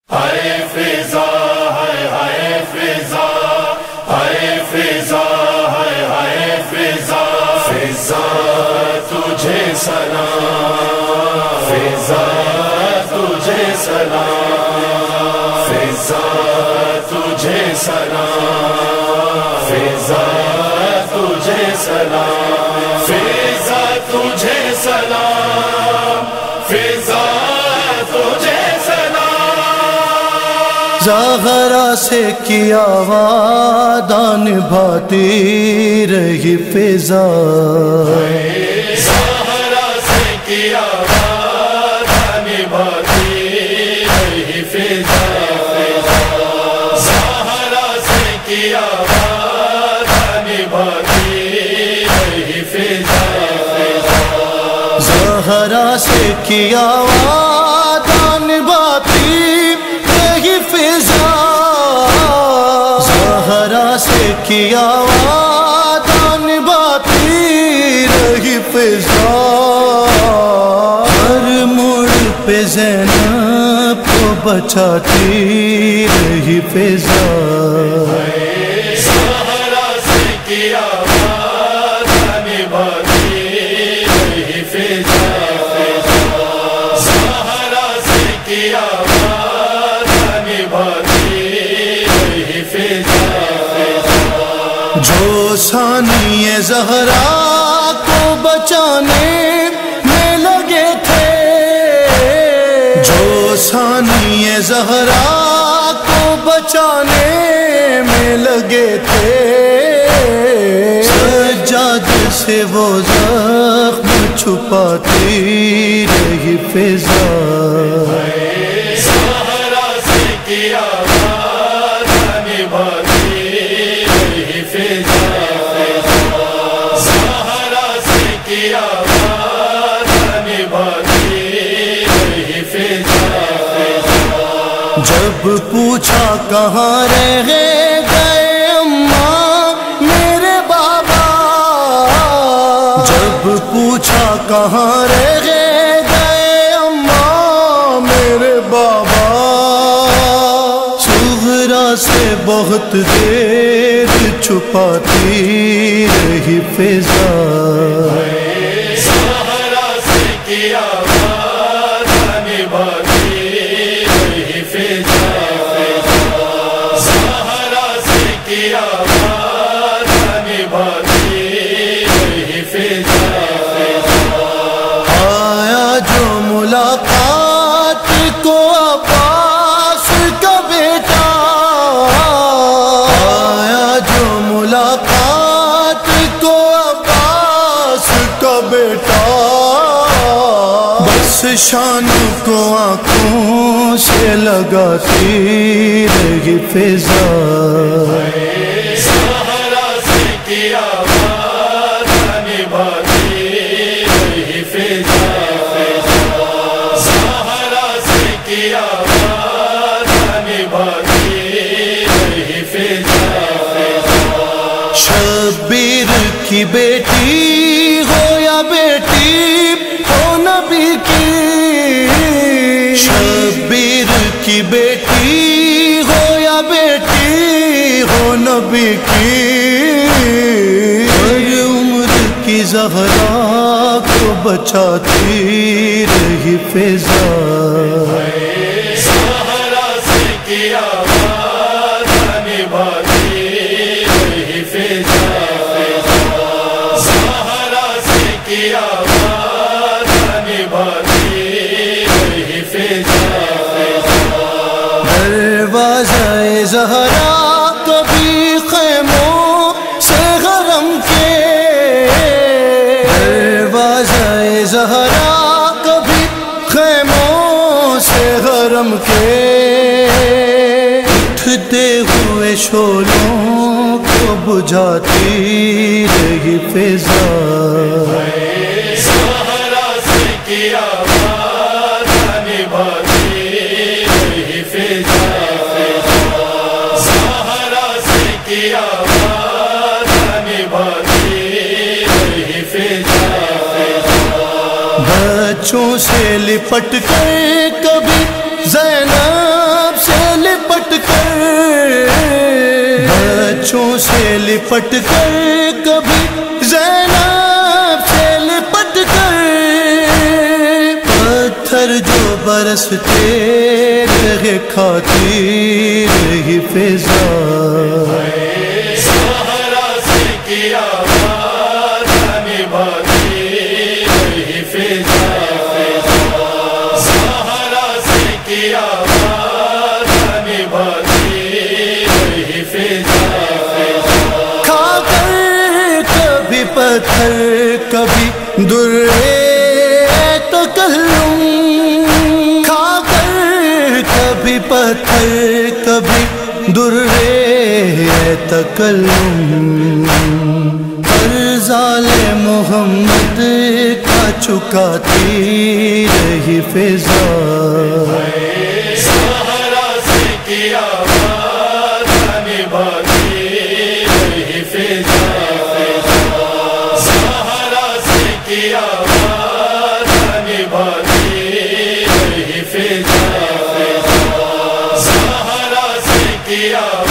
ہائے فضا ہائے ہائے فضا ہائے فضا ہائے ہائے فضا فضا تجھے سلام فضا تجھے سلام فضا تجھے سلام فضا تجھے سلام فضا تجھے سلام فضا تجھے سلام زہرا سے کیا وعدہ نبھاتی رہی فضا زہرا سے کیا وعدہ نبھاتی رہی فضا زہرا سے کیا وعدہ نبھاتی رہی فضا زہرا سے کیا وعدہ نبھاتی رہی فضا زہرا سے کیا وعدہ نبھاتی رہی فضا ہر موڑ پہ زینب کو بچاتی رہی فضا زہرا سے کیا وعدہ نبھاتی رہی فضا زہرا سے کیا وعدہ نبھاتی رہی فضا جو ثانی زہرا کو بچانے میں لگے تھے جو ثانی زہرا کو بچانے میں لگے تھے سجاد سے وہ زخم چھپاتی رہی فضا زہرا سے کیا وعدہ نبھاتی رہی فضا زہرا سے کیا وعدہ نبھاتی رہی فضا جب پوچھا کہاں رہ گئے اماں میرے بابا جب پوچھا کہاں رہ گئے اماں میرے بابا صغرا سے بہت دیر چھپاتی رہی فضا زہرا سے کیا وعدہ نبھاتی رہی فضا زہرا سے کیا وعدہ نبھاتی رہی فضا آیا جو ملاقات کو عباس کا بیٹا آیا جو ملاقات کو عباس کا بیٹا بس شانوں کو آنکھوں سے لگاتی رہی فضا زہرا سے کیا وعدہ نبھاتی رہی فضا زہرا سے کیا وعدہ نبھاتی رہی فضا شبیر کی بیٹی ہو یا بیٹی ہو نبی کی شبیر کی بیٹی ہو یا بیٹی ہو نبی کی ہر عمر کی زہرا کو بچاتی رہی فضا زہرا سے کیا وعدہ نبھاتی رہی فضا زہرا سے کیا وعدہ نبھاتی رہی فضا دروازہ زہرا کبھی خیموں سے حرم کے دروازہ زہرا کبھی خیموں سے حرم کے اٹھتے ہوئے شعلوں کو بجھاتی رہی فضا زہرا سے کیا وعدہ نبھاتی رہی فضا زہرا سے کیا وعدہ نبھاتی رہی فضا بچوں سے لپٹ کر کبھی زینب تلچوں سے لپٹ کر کبھی زینب سے لپٹ کر پتھر جو برستے رہے کھاتی رہی فضا زہرا سے کی آواز نبھاتی رہی فضا زہرا سے کی آواز نبھاتی رہی فضا کھا کر کبھی پتھر کبھی درے تکلم کھا کر کبھی پتھر کبھی درے تکلم ارزال محمد کا چکاتی رہی فضا زہرا سے کی آواز نبھاتی رہی فضا زہرا سے کی آواز نبھاتی رہی فضا زہرا سے کی آواز